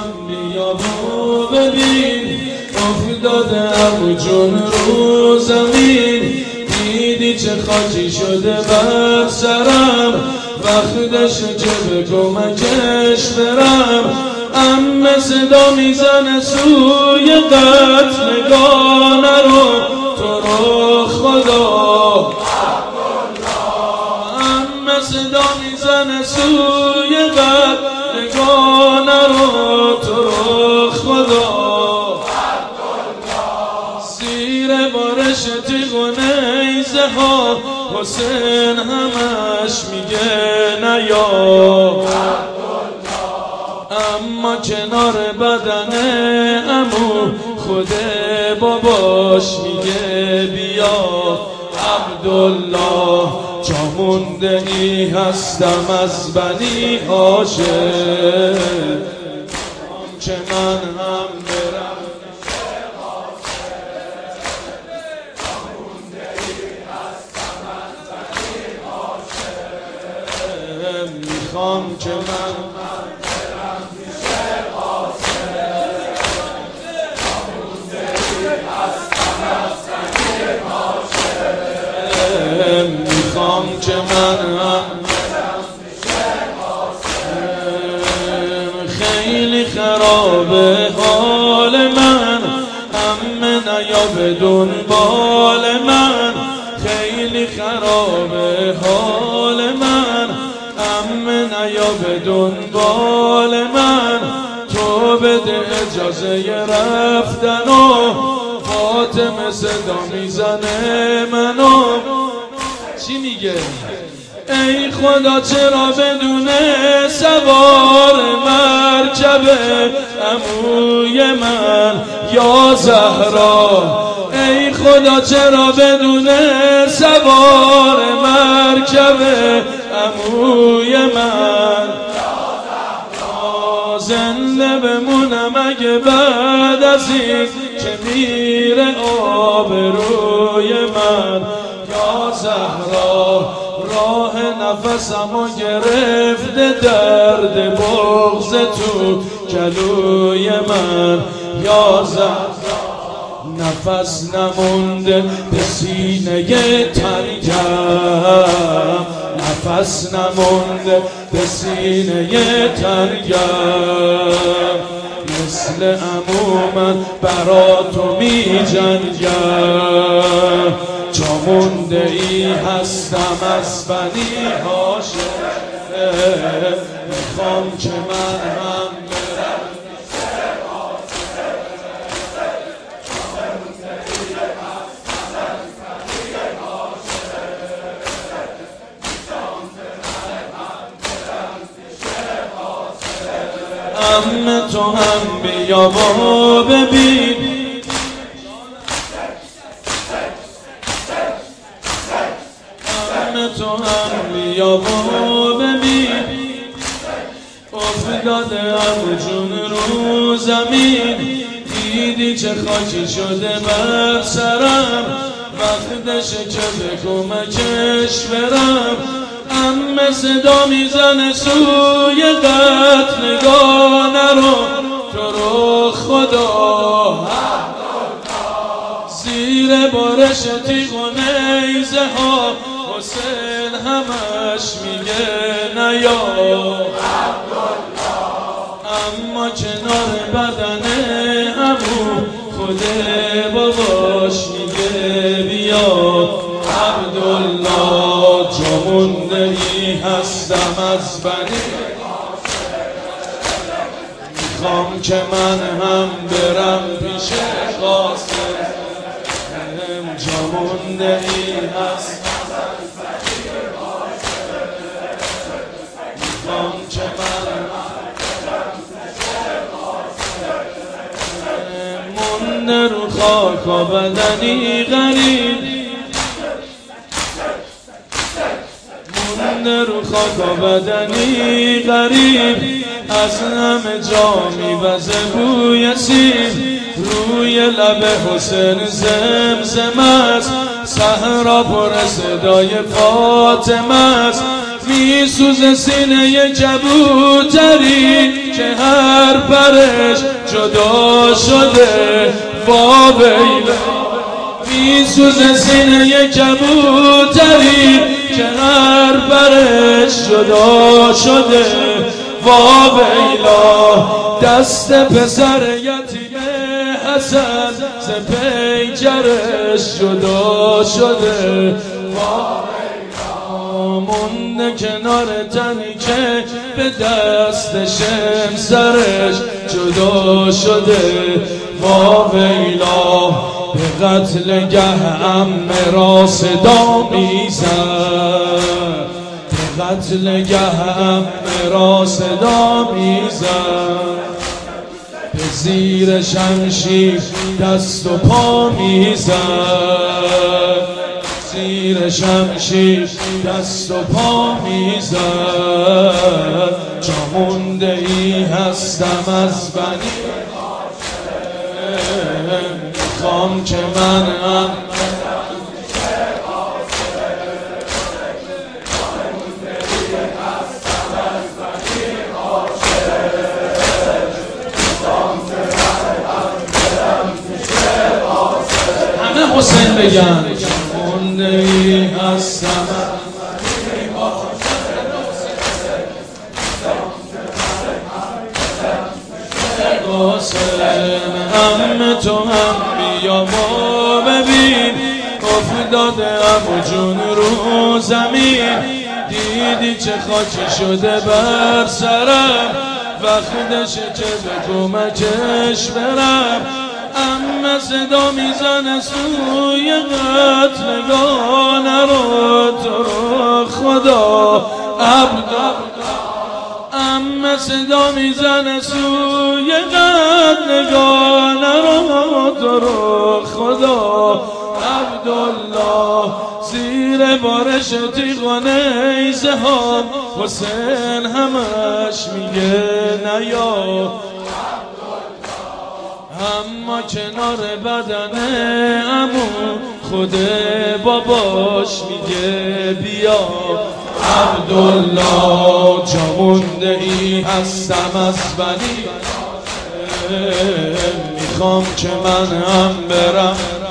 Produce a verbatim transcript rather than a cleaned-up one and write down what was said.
هم بیا و ببین افتاده عمو جون رو زمین. دیدی چه خاکی شده بر سرم وقتشه که به کمکش برم. عمه صدا میزنه سوی قتلگاه رو تو رو خدا. عمه صدا میزنه سوی قتلگاه رو تو رو خدا. زیر بارش تیغ و نیزه ها حسین همش میگه نیا. اما کنار بدن عمو خود باباش میگه بیا عبدالله. جا مونده ای هستم از بنی هاشم که من هم برم. میخوام که من میخوام که من هم خیلی خرابه حال من. عمه نیا به دنبال من. خیلی خرابه حال من. عمه نیا به دنبال من. تو بده اجازه رفتن و فاطمه صدا میزنه منو. چی میگه؟ ای خدا چرا بدون سوار مرکب عموی من یا زهرا. ای خدا چرا بدون سوار مرکب عموی من زنده بمونم اگه بعد از این که میره آبروی من یا زهرا. راه نفسمو گرفته درد بغض تو گلوی من یا زهرا. نفس نمونده به سینه تنگم. نفس نمونده به سینه تنگم. مثل عمو من برا تو می جنگم. جا مونده ای هستم از بنی هاشم. میخوام که من هم برم. عمه تو هم بیا و ببین عمه تو هم بیا و ببین افتاده عمو جون رو زمین. دیدی چه خاکی شده بر سرم وقتشه که به کمکش برم. عمه صدا میزنه سوی قتلگاه رو تو رو خدا. زیر بارش تیغ و نیزه ها حسین همش میگه نیا. اما کنار بدن عمو خود باباش میگه بیا عبدالله. جا مونده ای هستم از بنی. میخوام که من هم برم پیش قاسم. جا مونده ای هستم از بنی. میخوام که من مونده رو خاک و بدنی غریب. مونده رو خاک و بدنی غریب. از همه جا میوزه بوی سیم. روی لب حسین زمزم است. صحرا پر صدای فاطمه است. میسوزه سینه کبوتری که هر پرش جدا شده وا ویلا میسوزه سینه کبوتری که هر پرش جدا شده وا ویلا دست پسر یتیم حسن ز پیکرش جدا شده وا ویلا مونده کنار تنی که به دست شمسرش جدا شده وا ویلا به قتل گه عمه را صدا میزد به قتل گه عمه را صدا میزد به زیر شمشیر دست و پا میزد زیر شمشیر دست و پا میزد جا مونده ای هستم از بنی میخوام که من هم همه حسین بگن مونده ای هستم هم تو هم بیا ما ببین افتاده عمو جون رو زمین دیدی چه خاکی شده بر سرم وقتشه که به کمکش برم اما صدا میزنه سوی قتلگاه نرو تو رو خدا عبد اما صدا میزنه سوی قتلگاه نرو تو رو خدا عبدالله زیر بارش تیغ نیزه ها حسین همش میگه نیا اما کنار بدن عمو خود باباش میگه بیا عبدالله جا مونده ای هستم از بنی میخوام که من هم برم